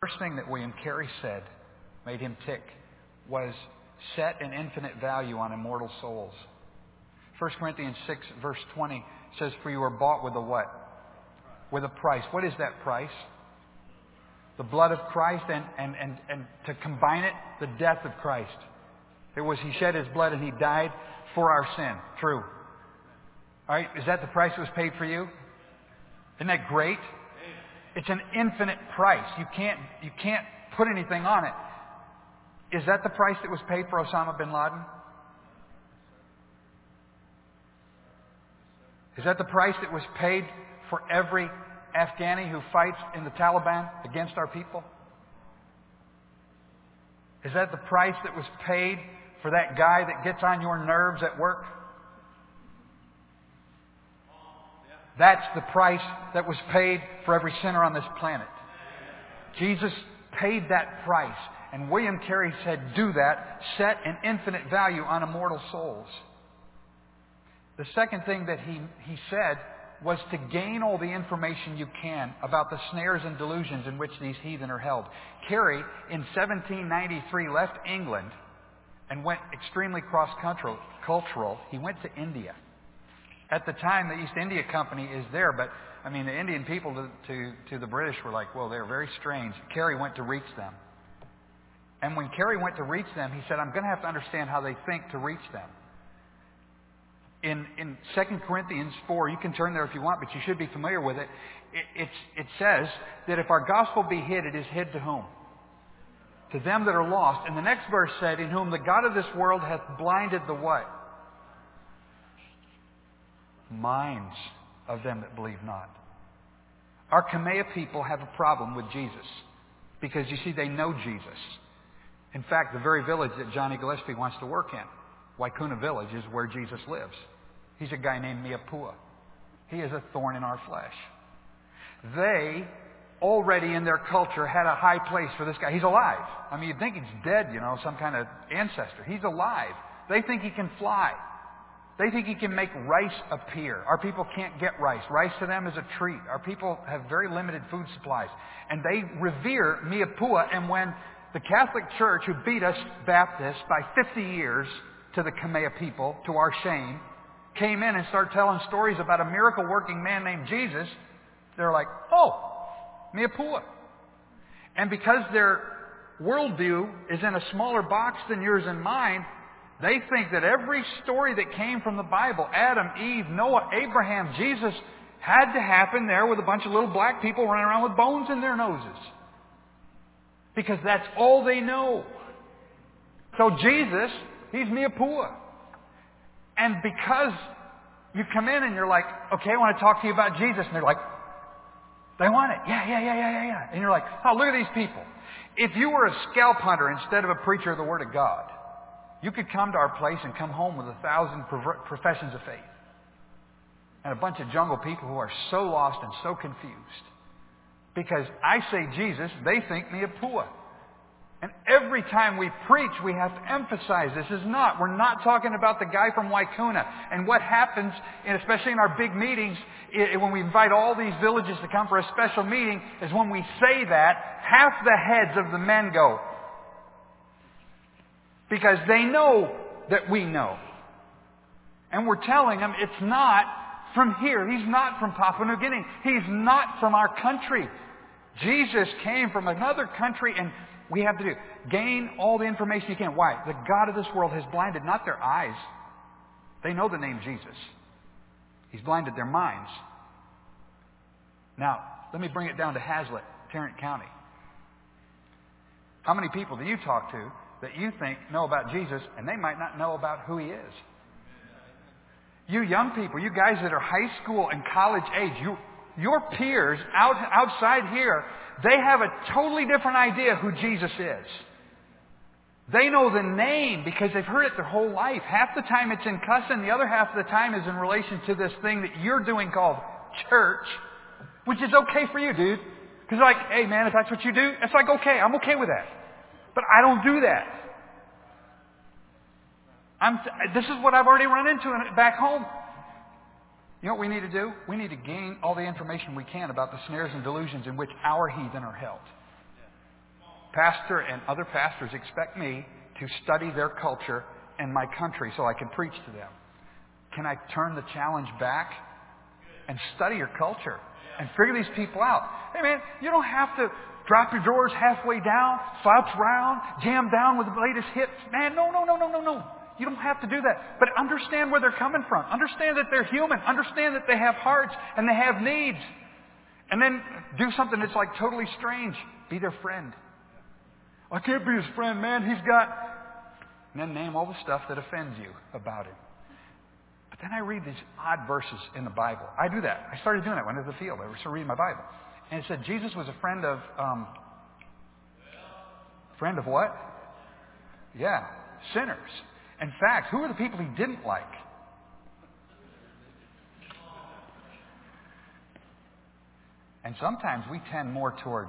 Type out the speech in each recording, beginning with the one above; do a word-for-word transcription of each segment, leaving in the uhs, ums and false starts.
first thing that William Carey said made him tick was set an infinite value on immortal souls. First Corinthians six, verse twenty says, for you are bought with a what? With a price. What is that price? The blood of Christ, and, and, and, and to combine it, the death of Christ. It was He shed His blood and He died for our sin. True. All right, is that the price that was paid for you? Isn't that great? It's an infinite price. You can't, you can't put anything on it. Is that the price that was paid for Osama bin Laden? Is that the price that was paid for every Afghani who fights in the Taliban against our people? Is that the price that was paid for that guy that gets on your nerves at work? That's the price that was paid for every sinner on this planet. Jesus paid that price. And William Carey said, do that. Set an infinite value on immortal souls. The second thing that he, he said was to gain all the information you can about the snares and delusions in which these heathen are held. Carey, in seventeen ninety-three, left England and went extremely cross-cultural. He went to India. At the time, the East India Company is there, but, I mean, the Indian people to, to, to the British were like, well, they're very strange. Carey went to reach them. And when Carey went to reach them, he said, I'm going to have to understand how they think to reach them. In, in Second Corinthians four, you can turn there if you want, but you should be familiar with it. It, it's, it says that if our gospel be hid, it is hid to whom? To them that are lost. And the next verse said, in whom the God of this world hath blinded the what? Minds of them that believe not. Our Kamea people have a problem with Jesus because, you see, they know Jesus. In fact, the very village that Johnny Gillespie wants to work in, Waikuna Village, is where Jesus lives. He's a guy named Miapua. He is a thorn in our flesh. They already in their culture had a high place for this guy. He's alive. I mean, you'd think he's dead, you know, some kind of ancestor. He's alive. They think he can fly. They think he can make rice appear. Our people can't get rice. Rice to them is a treat. Our people have very limited food supplies. And they revere Miapua. And when the Catholic Church, who beat us Baptists by fifty years to the Kamea people, to our shame, came in and started telling stories about a miracle-working man named Jesus, they're like, oh, Miapua. And because their worldview is in a smaller box than yours and mine, they think that every story that came from the Bible, Adam, Eve, Noah, Abraham, Jesus, had to happen there with a bunch of little black people running around with bones in their noses. Because that's all they know. So Jesus, he's Miapua. And because you come in and you're like, okay, I want to talk to you about Jesus. And they're like, they want it. Yeah, yeah, yeah, yeah, yeah, yeah. And you're like, oh, look at these people. If you were a scalp hunter instead of a preacher of the Word of God, you could come to our place and come home with a thousand professions of faith. And a bunch of jungle people who are so lost and so confused. Because I say Jesus, they think Miapua. And every time we preach, we have to emphasize this is not. We're not talking about the guy from Waikuna. And what happens, and especially in our big meetings, when we invite all these villages to come for a special meeting, is when we say that, half the heads of the men go. Because they know that we know. And we're telling them it's not from here. He's not from Papua New Guinea. He's not from our country. Jesus came from another country, and we have to do gain all the information you can. Why? The God of this world has blinded not their eyes. They know the name Jesus. He's blinded their minds. Now, let me bring it down to Hazlet, Tarrant County. How many people do you talk to that you think know about Jesus, and they might not know about who He is? You young people, you guys that are high school and college age, you, your peers out, outside here, they have a totally different idea who Jesus is. They know the name because they've heard it their whole life. Half the time it's in cussing, the other half of the time is in relation to this thing that you're doing called church, which is okay for you, dude. Because like, hey man, if that's what you do, it's like, okay, I'm okay with that. But I don't do that. I'm, this is what I've already run into back home. You know what we need to do? We need to gain all the information we can about the snares and delusions in which our heathen are held. pastor and other pastors expect me to study their culture and my country so I can preach to them. Can I turn the challenge back and study your culture and figure these people out? Hey man, you don't have to drop your drawers halfway down, slouch around, jam down with the latest hits. Man, no, no, no, no, no, no. You don't have to do that. But understand where they're coming from. Understand that they're human. Understand that they have hearts and they have needs. And then do something that's like totally strange. Be their friend. I can't be his friend, man. He's got... And then name all the stuff that offends you about him. But then I read these odd verses in the Bible. I do that. I started doing that when I was in the field. I was reading my Bible. And it said Jesus was a friend of... Um, friend of what? Yeah, sinners. In fact, who are the people he didn't like? And sometimes we tend more toward,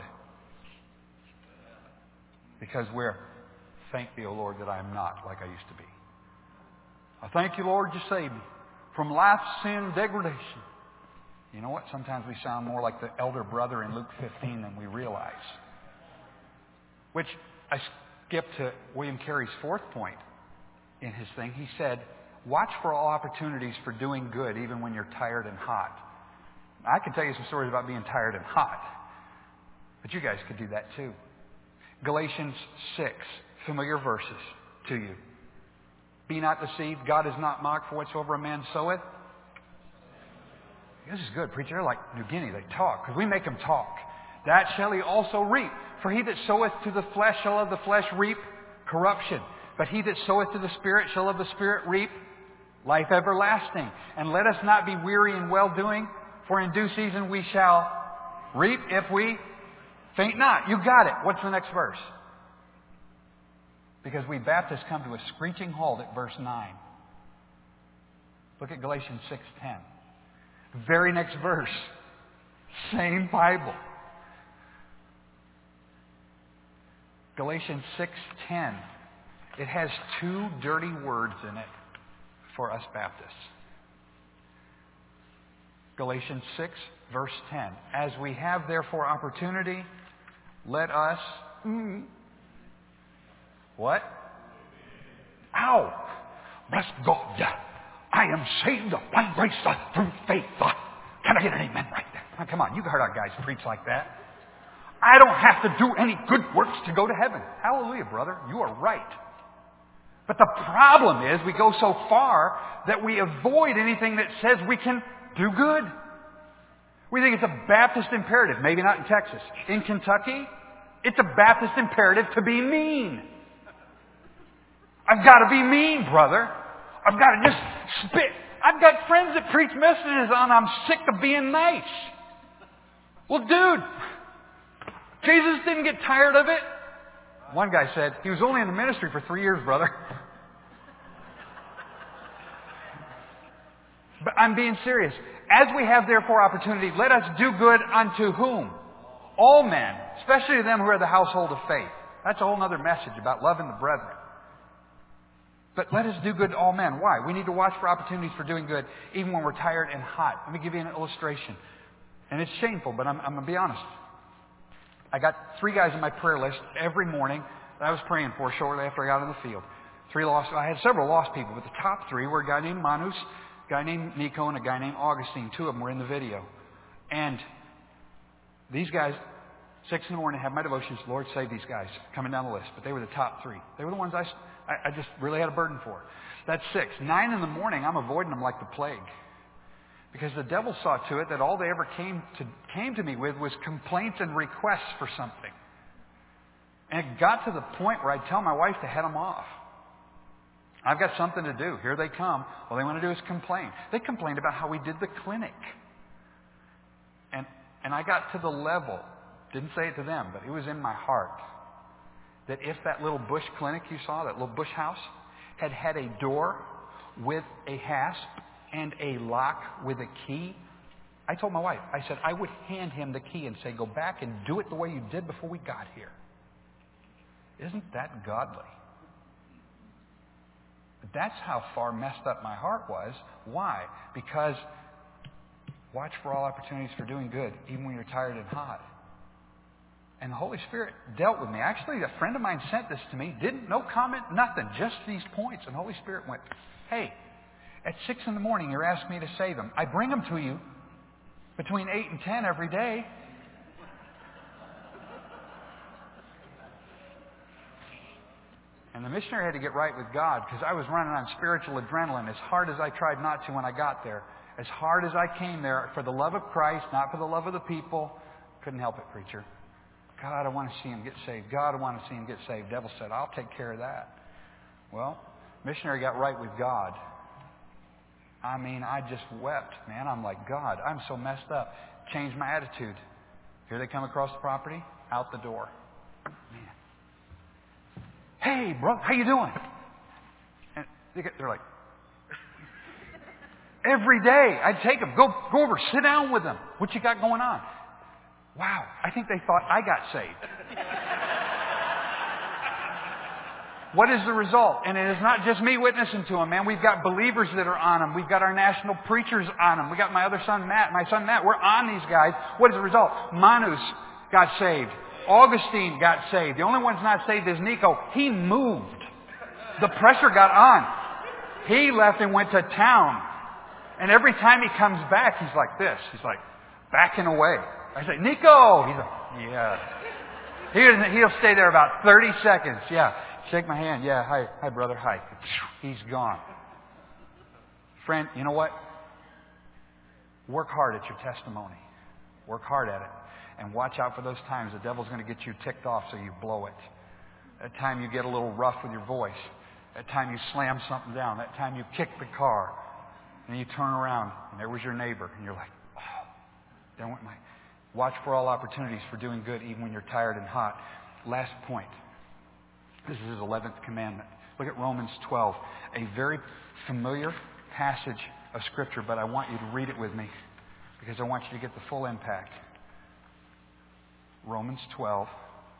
because we're, thank thee, O Lord, that I am not like I used to be. I thank you, Lord, you saved me from life, sin, degradation. You know what? Sometimes we sound more like the elder brother in Luke fifteen than we realize. Which I skipped to William Carey's fourth point in his thing. He said, watch for all opportunities for doing good even when you're tired and hot. I can tell you some stories about being tired and hot. But you guys could do that too. Galatians six, familiar verses to you. Be not deceived. God is not mocked, for whatsoever a man soweth. This is good, preacher. They're like New Guinea. They talk because we make them talk. That shall he also reap. For he that soweth to the flesh shall of the flesh reap corruption. But he that soweth to the Spirit shall of the Spirit reap life everlasting. And let us not be weary in well-doing, for in due season we shall reap if we faint not. You got it. What's the next verse? Because we Baptists come to a screeching halt at verse nine. Look at Galatians six ten. Very next verse. Same Bible. Galatians six ten. It has two dirty words in it for us Baptists. Galatians six, verse ten. As we have therefore opportunity, let us... Mm, what? Ow! Bless God. I am saved by grace through faith. Can I get an amen right there? Now, come on, you've heard our guys preach like that. I don't have to do any good works to go to heaven. Hallelujah, brother. You are right. But the problem is we go so far that we avoid anything that says we can do good. We think it's a Baptist imperative. Maybe not in Texas. In Kentucky, it's a Baptist imperative to be mean. I've got to be mean, brother. I've got to just spit. I've got friends that preach messages on I'm sick of being nice. Well, dude, Jesus didn't get tired of it. One guy said, he was only in the ministry for three years, brother. But I'm being serious. As we have therefore opportunity, let us do good unto whom? All men, especially to them who are the household of faith. That's a whole other message about loving the brethren. But let us do good to all men. Why? We need to watch for opportunities for doing good, even when we're tired and hot. Let me give you an illustration. And it's shameful, but I'm, I'm going to be honest. I got three guys on my prayer list every morning that I was praying for shortly after I got in the field. Three lost. I had several lost people, but the top three were a guy named Manus, a guy named Nico, and a guy named Augustine. Two of them were in the video. And these guys, six in the morning, have my devotions. Lord, save these guys coming down the list. But they were the top three. They were the ones I, I, I just really had a burden for. That's six. Nine in the morning, I'm avoiding them like the plague. Because the devil saw to it that all they ever came to, came to me with was complaints and requests for something. And it got to the point where I'd tell my wife to head them off. I've got something to do. Here they come. All they want to do is complain. They complained about how we did the clinic. And, and I got to the level, didn't say it to them, but it was in my heart, that if that little bush clinic you saw, that little bush house, had had a door with a hasp and a lock with a key, I told my wife, I said, I would hand him the key and say, go back and do it the way you did before we got here. Isn't that godly? But that's how far messed up my heart was. Why? Because watch for all opportunities for doing good, even when you're tired and hot. And the Holy Spirit dealt with me. Actually, a friend of mine sent this to me. Didn't, no comment, nothing. Just these points. And the Holy Spirit went, hey, at six in the morning, you're asking me to save them. I bring them to you between eight and ten every day. And the missionary had to get right with God because I was running on spiritual adrenaline as hard as I tried not to when I got there. As hard as I came there for the love of Christ, not for the love of the people. Couldn't help it, preacher. God, I want to see him get saved. God, I want to see him get saved. Devil said, I'll take care of that. Well, missionary got right with God. I mean, I just wept, man. I'm like, God, I'm so messed up. Changed my attitude. Here they come across the property, out the door. Man. Hey, bro, how you doing? And they're like, every day I'd take them, go, go over, sit down with them. What you got going on? Wow, I think they thought I got saved. What is the result? And it is not just me witnessing to them, man. We've got believers that are on them. We've got our national preachers on them. We got my other son, Matt. My son, Matt. We're on these guys. What is the result? Manus got saved. Augustine got saved. The only one that's not saved is Nico. He moved. The pressure got on. He left and went to town. And every time he comes back, he's like this. He's like backing away. I say, Nico! He's like, yeah. He doesn't, he'll stay there about thirty seconds. Yeah. Shake my hand. Yeah. Hi. Hi, brother. Hi. He's gone. Friend, you know what? Work hard at your testimony. Work hard at it. And watch out for those times the devil's going to get you ticked off so you blow it. That time you get a little rough with your voice. That time you slam something down. That time you kick the car. And you turn around and there was your neighbor. And you're like, oh, there went my... Watch for all opportunities for doing good even when you're tired and hot. Last point. This is his eleventh commandment. Look at Romans twelve. A very familiar passage of Scripture, but I want you to read it with me because I want you to get the full impact. Romans twelve.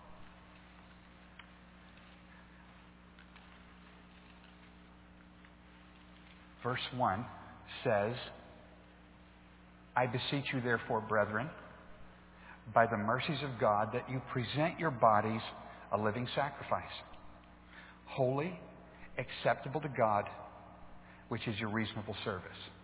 Verse one says, I beseech you therefore, brethren, by the mercies of God, that you present your bodies a living sacrifice, holy, acceptable to God, which is your reasonable service.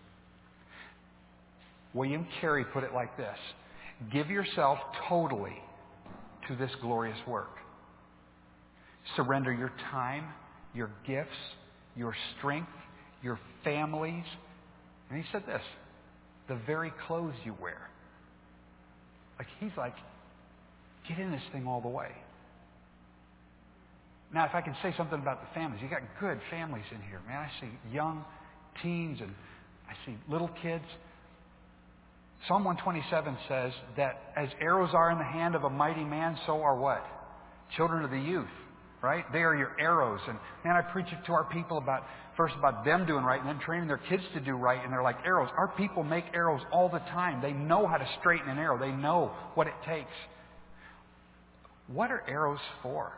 William Carey put it like this: give yourself totally to this glorious work. Surrender your time, your gifts, your strength, your families. And he said this, the very clothes you wear. Like, he's like, get in this thing all the way. Now, if I can say something about the families, you got good families in here, man. I see young teens and I see little kids. Psalm one twenty-seven says that as arrows are in the hand of a mighty man, so are what? Children of the youth, right? They are your arrows. And man, I preach it to our people about, first about them doing right and then training their kids to do right. And they're like arrows. Our people make arrows all the time. They know how to straighten an arrow. They know what it takes. What are arrows for?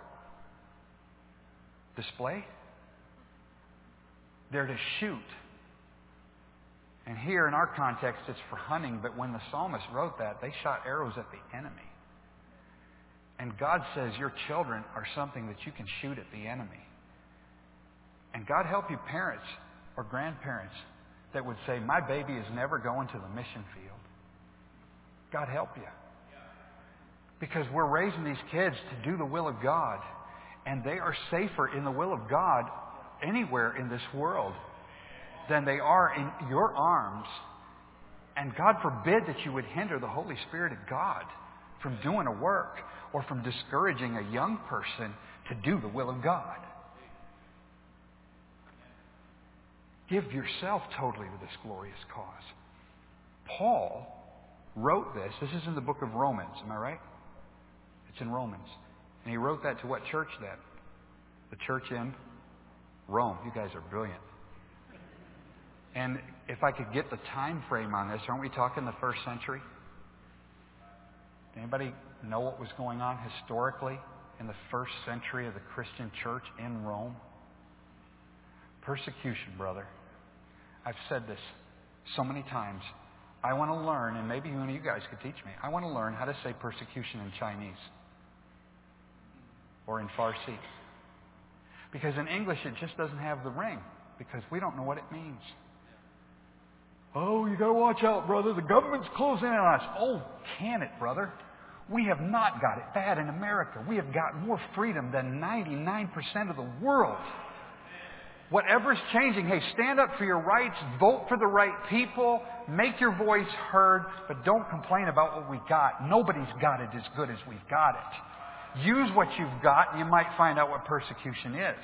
Display? They're to shoot. And here in our context, it's for hunting. But when the psalmist wrote that, they shot arrows at the enemy. And God says your children are something that you can shoot at the enemy. And God help you parents or grandparents that would say, my baby is never going to the mission field. God help you. Because we're raising these kids to do the will of God. And they are safer in the will of God anywhere in this world than they are in your arms. And God forbid that you would hinder the Holy Spirit of God from doing a work or from discouraging a young person to do the will of God. Give yourself totally to this glorious cause. Paul wrote this. This is in the book of Romans. Am I right? It's in Romans. And he wrote that to what church then? The church in Rome. You guys are brilliant. And if I could get the time frame on this, aren't we talking the first century? Anybody know what was going on historically in the first century of the Christian church in Rome? Persecution, brother. I've said this so many times. I want to learn, and maybe one of you guys could teach me. I want to learn how to say persecution in Chinese. or in Farsi. Because in English it just doesn't have the ring, because we don't know what it means. Oh, you got to watch out, brother. The government's closing in on us. Oh, can it, brother? We have not got it bad in America. We have got more freedom than ninety-nine percent of the world. Whatever's changing, hey, stand up for your rights, vote for the right people, make your voice heard, but don't complain about what we got. Nobody's got it as good as we've got it. Use what you've got, and you might find out what persecution is.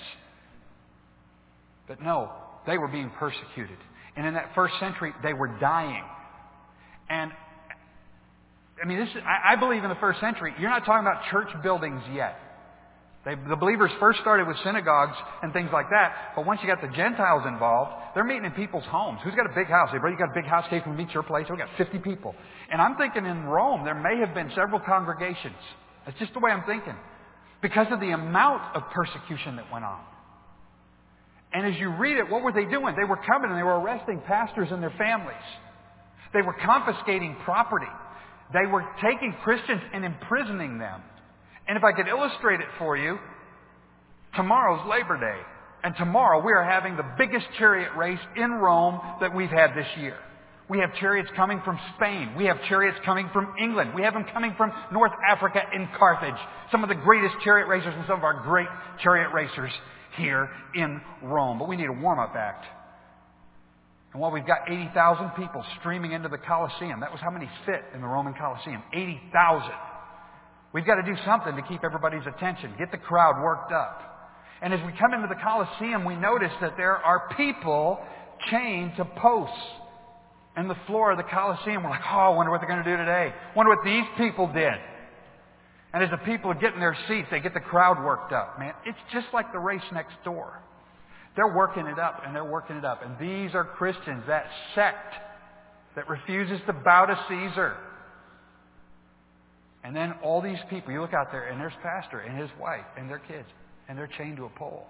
But no, they were being persecuted. And in that first century, they were dying. And, I mean, this is, I, I believe in the first century, you're not talking about church buildings yet. They, the believers first started with synagogues and things like that. But once you got the Gentiles involved, they're meeting in people's homes. Who's got a big house? Hey, brother, you got a big house? Hey, can we meet your place? We got fifty people. And I'm thinking in Rome, there may have been several congregations. That's just the way I'm thinking. Because of the amount of persecution that went on. And as you read it, what were they doing? They were coming and they were arresting pastors and their families. They were confiscating property. They were taking Christians and imprisoning them. And if I could illustrate it for you, tomorrow's Labor Day. And tomorrow we are having the biggest chariot race in Rome that we've had this year. We have chariots coming from Spain. We have chariots coming from England. We have them coming from North Africa in Carthage. Some of the greatest chariot racers and some of our great chariot racers here in Rome. But we need a warm-up act. And while we've got eighty thousand people streaming into the Colosseum, that was how many fit in the Roman Colosseum. eighty thousand. We've got to do something to keep everybody's attention, get the crowd worked up. And as we come into the Colosseum, we notice that there are people chained to posts in the floor of the Colosseum. We're like, oh, I wonder what they're going to do today. Wonder what these people did. And as the people get in their seats, they get the crowd worked up. Man, it's just like the race next door. They're working it up, and they're working it up. And these are Christians, that sect that refuses to bow to Caesar. And then all these people, you look out there, and there's pastor and his wife and their kids, and they're chained to a pole.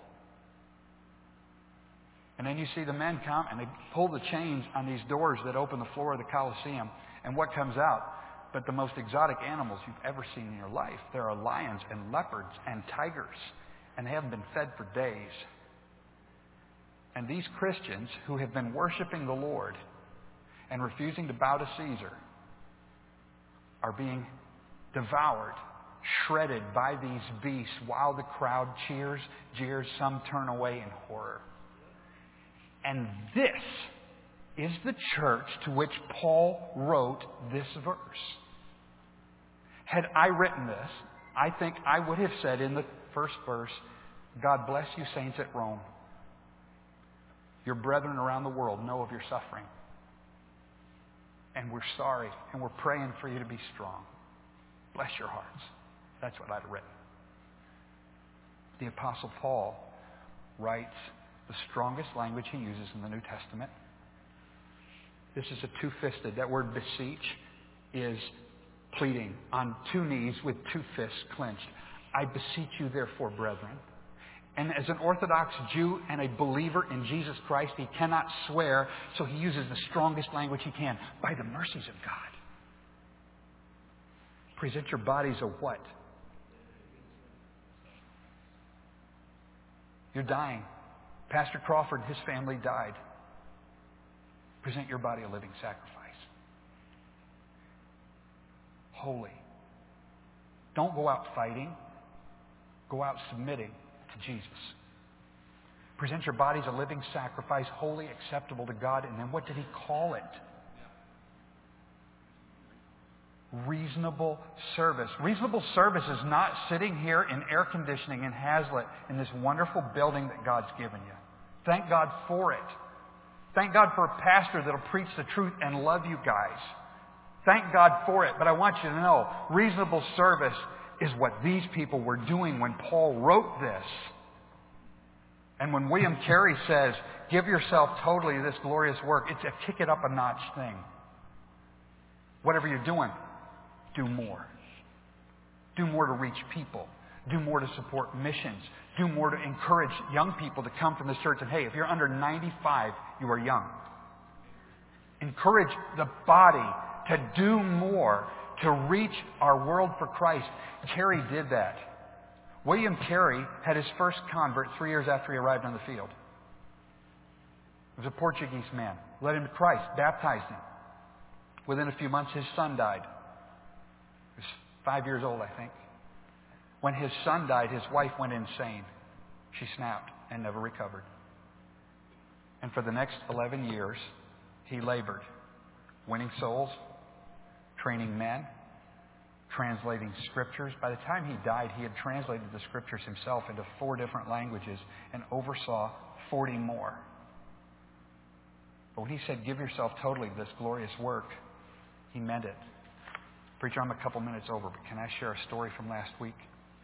And then you see the men come, and they pull the chains on these doors that open the floor of the Colosseum. And what comes out? But the most exotic animals you've ever seen in your life. There are lions and leopards and tigers. And they haven't been fed for days. And these Christians who have been worshiping the Lord and refusing to bow to Caesar are being devoured, shredded by these beasts while the crowd cheers, jeers, some turn away in horror. And this is the church to which Paul wrote this verse. Had I written this, I think I would have said in the first verse, God bless you, saints at Rome. Your brethren around the world know of your suffering. And we're sorry, and we're praying for you to be strong. Bless your hearts. That's what I'd have written. The Apostle Paul writes the strongest language he uses in the New Testament. This is a two-fisted. That word beseech is pleading on two knees with two fists clenched. I beseech you, therefore, brethren. And as an Orthodox Jew and a believer in Jesus Christ, he cannot swear, so he uses the strongest language he can. By the mercies of God. Present your bodies a what? You're dying. Pastor Crawford and his family died. Present your body a living sacrifice. Holy. Don't go out fighting. Go out submitting to Jesus. Present your bodies a living sacrifice, holy, acceptable to God. And then what did he call it? Reasonable service. Reasonable service is not sitting here in air conditioning in Hazlitt in this wonderful building that God's given you. Thank God for it. Thank God for a pastor that'll preach the truth and love you guys. Thank God for it. But I want you to know, reasonable service is what these people were doing when Paul wrote this. And when William Carey says, give yourself totally to this glorious work, it's a kick it up a notch thing. Whatever you're doing, do more. Do more to reach people. Do more to support missions. Do more to encourage young people to come from this church. And hey, if you're under ninety-five, you are young. Encourage the body to do more to reach our world for Christ. Carey did that. William Carey had his first convert three years after he arrived on the field. He was a Portuguese man. Led him to Christ, baptized him. Within a few months, his son died. He was five years old, I think. When his son died, his wife went insane. She snapped and never recovered. And for the next eleven years, he labored, winning souls, training men, translating scriptures. By the time he died, he had translated the scriptures himself into four different languages and oversaw forty more. But when he said, give yourself totally to this glorious work, he meant it. Preacher, I'm a couple minutes over, but can I share a story from last week?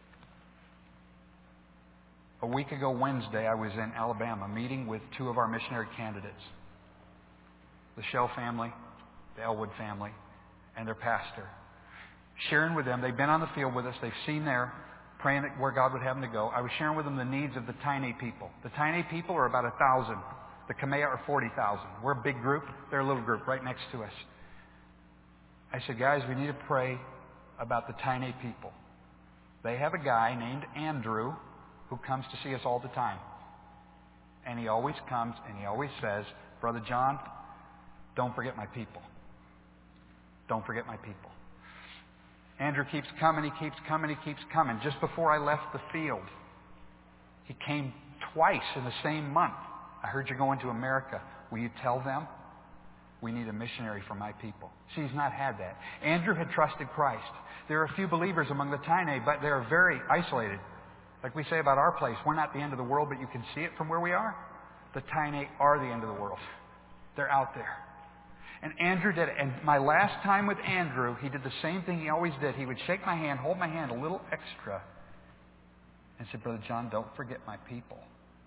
A week ago Wednesday, I was in Alabama meeting with two of our missionary candidates. The Shell family, the Elwood family, and their pastor. Sharing with them, they've been on the field with us, they've seen there, praying where God would have them to go. I was sharing with them the needs of the Tainay people. The Tainay people are about a thousand. The Kamea are forty thousand. We're a big group. They're a little group right next to us. I said, guys, we need to pray about the Tainay people. They have a guy named Andrew who comes to see us all the time. And he always comes and he always says, Brother John, don't forget my people. Don't forget my people. Andrew keeps coming, he keeps coming, he keeps coming. Just before I left the field, he came twice in the same month. I heard you're going to America. Will you tell them we need a missionary for my people? See, he's not had that. Andrew had trusted Christ. There are a few believers among the Tainay, but they're very isolated. Like we say about our place, we're not the end of the world, but you can see it from where we are. The Tainay are the end of the world. They're out there. And Andrew did it. And my last time with Andrew, he did the same thing he always did. He would shake my hand, hold my hand a little extra, and say, Brother John, don't forget my people.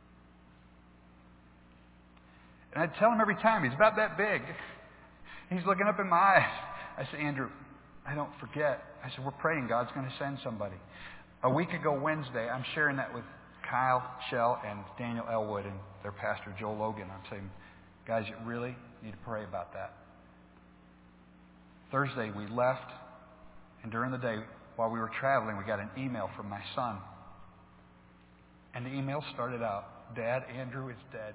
And I'd tell him every time, he's about that big. He's looking up in my eyes. I said, Andrew, I don't forget. I said, we're praying God's going to send somebody. A week ago Wednesday, I'm sharing that with Kyle Shell and Daniel Elwood and their pastor, Joel Logan. I'm saying, guys, you really need to pray about that. Thursday, we left, and during the day, while we were traveling, we got an email from my son. And the email started out, Dad, Andrew is dead.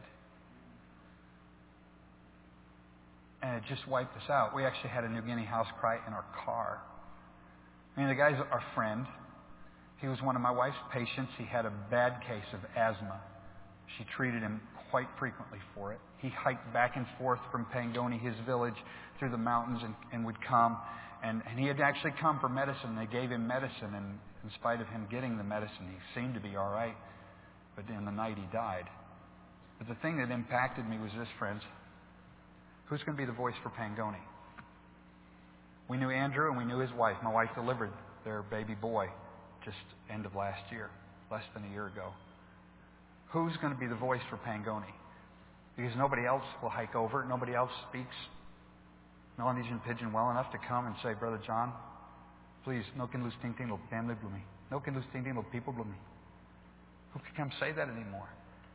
And it just wiped us out. We actually had a New Guinea house cry in our car. I mean, the guy's our friend. He was one of my wife's patients. He had a bad case of asthma. She treated him quite frequently for it. He hiked back and forth from Pangoni, his village, through the mountains and, and would come. And, and he had actually come for medicine. They gave him medicine, and in spite of him getting the medicine, he seemed to be all right. But in the night, he died. But the thing that impacted me was this, friends. Who's going to be the voice for Pangoni? We knew Andrew and we knew his wife. My wife delivered their baby boy just end of last year, less than a year ago. Who's going to be the voice for Pangoni? Because nobody else will hike over. Nobody else speaks Melanesian Pidgin well enough to come and say, Brother John, please, no can lose ting ting lo family blumi. No can lose ting ting lo people blumi. Who can come say that anymore?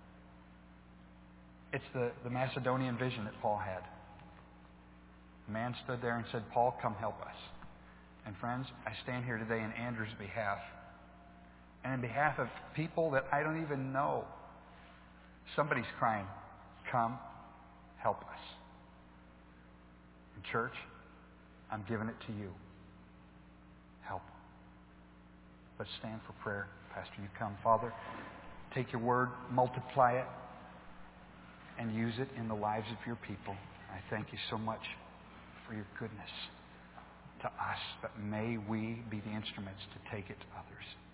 It's the, the Macedonian vision that Paul had. A man stood there and said, Paul, come help us. And friends, I stand here today in Andrew's behalf. And in behalf of people that I don't even know. Somebody's crying, come help us. And church, I'm giving it to you. Help. Let's stand for prayer. Pastor, you come. Father, take your word, multiply it, and use it in the lives of your people. I thank you so much for your goodness to us, but may we be the instruments to take it to others.